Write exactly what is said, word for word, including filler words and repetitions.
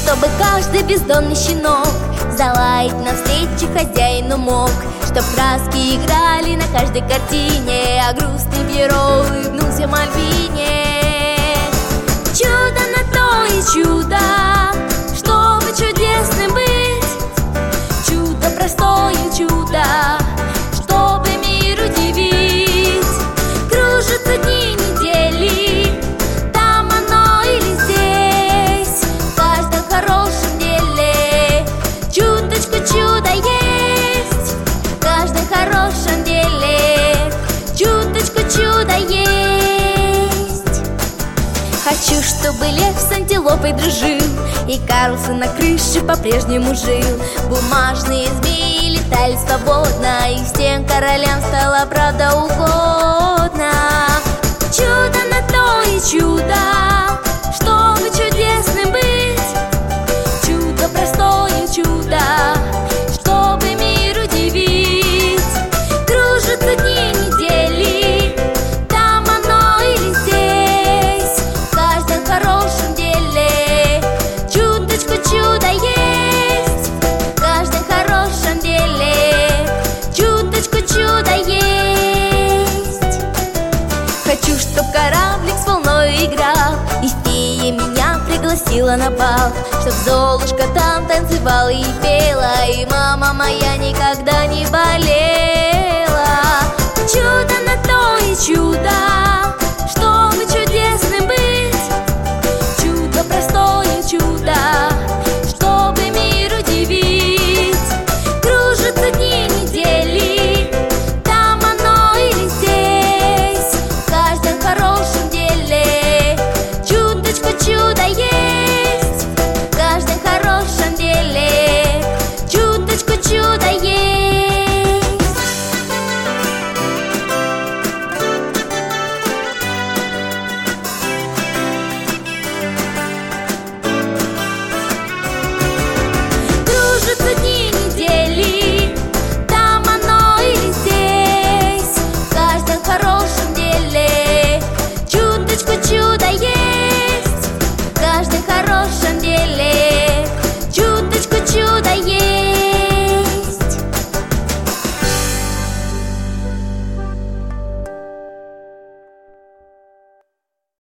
чтобы каждый бездомный щенок залаять навстречу хозяину мог, чтоб краски играли на каждой картине, а грустный Пьеро улыбнулся Мальвине. Чудо на то и чудо, чтобы чудесным быть, чудо простое чудо, чтобы мир удивить. Кружатся дни, недели, там оно или здесь, в каждом хорошем деле чуточку чуда есть, в каждом хорошем деле чуточку чуда есть. Хочу, чтобы лев с антилопой дружил, и Карлсон на крыше по-прежнему жил. Бумажные змеи летали свободно, и всем королям стала правда угодна. Чудо на то и чудо, чтобы чудесным быть, чудо простое чудо, чтобы мир удивить. Кружатся дни, недели, там оно или здесь, в каждом хорошем деле чуточку чуда есть, в каждом хорошем деле чуточку чуда есть. Хочу, чтоб кораблик с волной играл, и фея меня пригласила на бал, чтоб Золушка там танцевала и пела, и мама моя никогда не болела.